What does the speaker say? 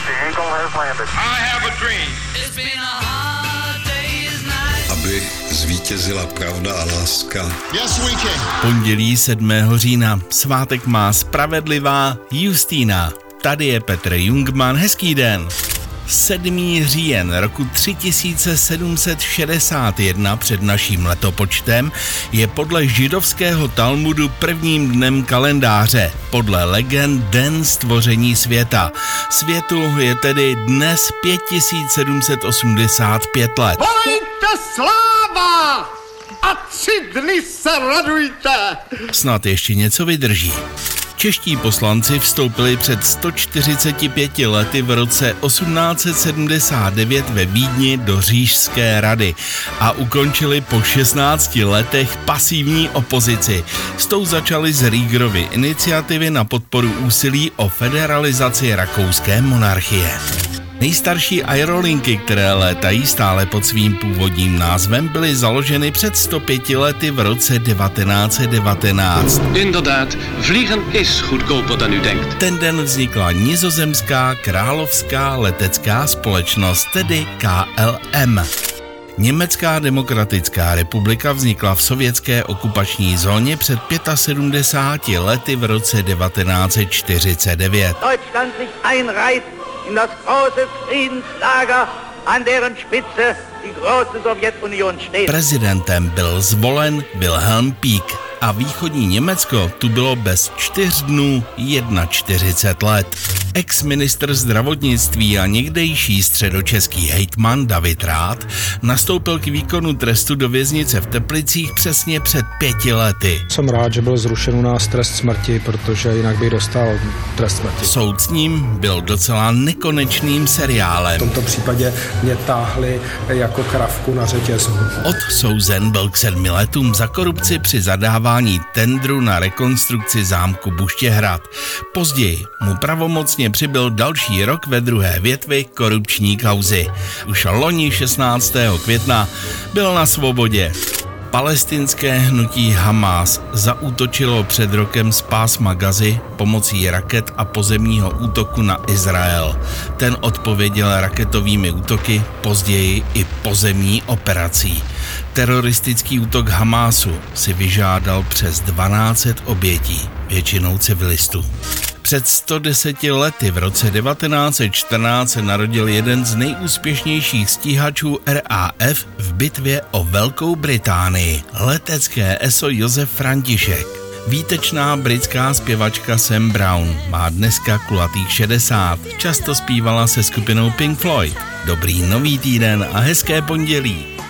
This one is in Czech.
Aby zvítězila pravda a láska. Pondělí 7. října. Svátek má spravedlivá Justína. Tady je Petr Jungmann. Hezký den. 7. říjen roku 3761 před naším letopočtem je podle židovského Talmudu prvním dnem kalendáře, podle legend den stvoření světa. Světu je tedy dnes 5785 let. Volejte sláva a 3 dny se radujte! Snad ještě něco vydrží. Čeští poslanci vstoupili před 145 lety v roce 1879 ve Vídni do Říšské rady a ukončili po 16 letech pasivní opozici. S tou začali z Riegerovy iniciativy na podporu úsilí o federalizaci rakouské monarchie. Nejstarší aerolinky, které létají stále pod svým původním názvem, byly založeny před 105 lety v roce 1919. Inderdaad, vliegen is goedkoper dan u denkt. Ten den vznikla Nizozemská královská letecká společnost, tedy KLM. Německá demokratická republika vznikla v sovětské okupační zóně před 75 lety v roce 1949. Deutschland sich einreiht in das große Friedenslager, an deren Spitze die große Sowjetunion steht. Prezidentem byl zvolen Wilhelm Pieck a východní Německo tu bylo bez 4 dnů 41 let. Ex-ministr zdravotnictví a někdejší středočeský hejtman David Rath nastoupil k výkonu trestu do věznice v Teplicích přesně před 5 lety. Jsem rád, že byl zrušen u nás trest smrti, protože jinak by dostal trest smrti. Soud s ním byl docela nekonečným seriálem. V tomto případě mě táhli jako kravku na řetězu. Odsouzen byl k 7 letům za korupci při zadávání tendru na rekonstrukci zámku Buštěhrad. Později mu pravomocně přibyl další rok ve druhé větvi korupční kauzy. Už loni 16. května byl na svobodě. Palestinské hnutí Hamás zaútočilo před rokem z pásma Gazy pomocí raket a pozemního útoku na Izrael. Ten odpověděl raketovými útoky, později i pozemní operací. Teroristický útok Hamásu si vyžádal přes 1200 obětí, většinou civilistů. Před 110 lety v roce 1914 se narodil jeden z nejúspěšnějších stíhačů RAF v bitvě o Velkou Británii, letecké eso Josef František. Výtečná britská zpěvačka Sam Brown má dneska kulatých 60. Často zpívala se skupinou Pink Floyd. Dobrý nový týden a hezké pondělí.